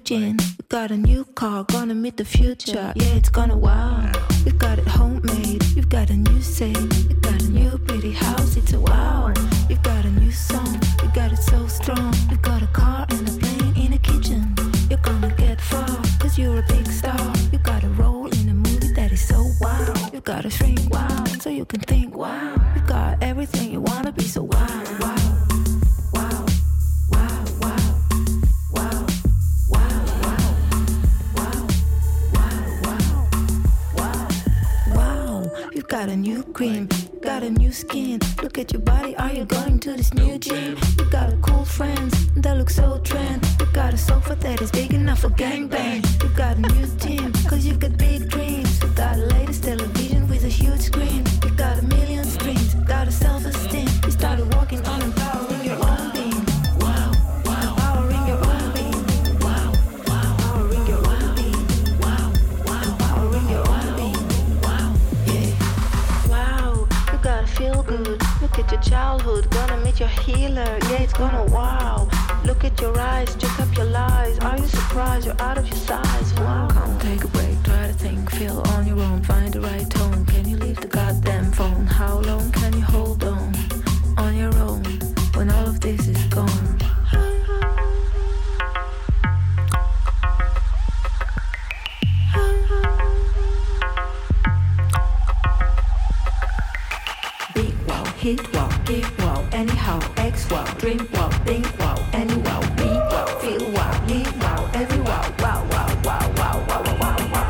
gin. We got a new car, gonna meet the future. Yeah, it's gonna wow. We got it homemade. You've got a new say. You got a new pretty house. It's a wow. You've got a new song. You got it so strong. You got a car and a plane in a kitchen. You're gonna get far, cause you're a big star. You got a role in a movie that is so wow. You gotta shrink wow, so you can think wow. You got everything you wanna be, so wow, wow. Got a new cream, got a new skin. Look at your body, are you going to this new gym? You got a cool friends that look so trend. You got a sofa that is big enough for gangbang. You got a new gym, cause you got big dreams. You got a latest television with a huge screen. You got a million screens, got a self-esteem. You started walking on empowering your own being. Wow, wow, empowering your own being. Wow, wow, empowering your own being. Wow, wow, empowering your own being. Gotta feel good. Look at your childhood, gonna meet your healer. Yeah, it's gonna wow. Look at your eyes, check up your lies. Are you surprised you're out of your size? Wow. Come take a break, try to think, feel on your own, find the right tone. Can you leave the goddamn phone? How long can you hold on your own when all of this is gone? Hit wow, give wow, anyhow, X wow, drink wow, think wow, any wow, be wow, feel wow, live wow, every wow, wow, wow, wow, wow, wow, wow, wow, wow.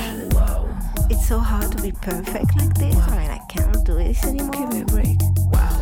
Perfect like this. I mean, I can't do this anymore. Give me a break. Wow.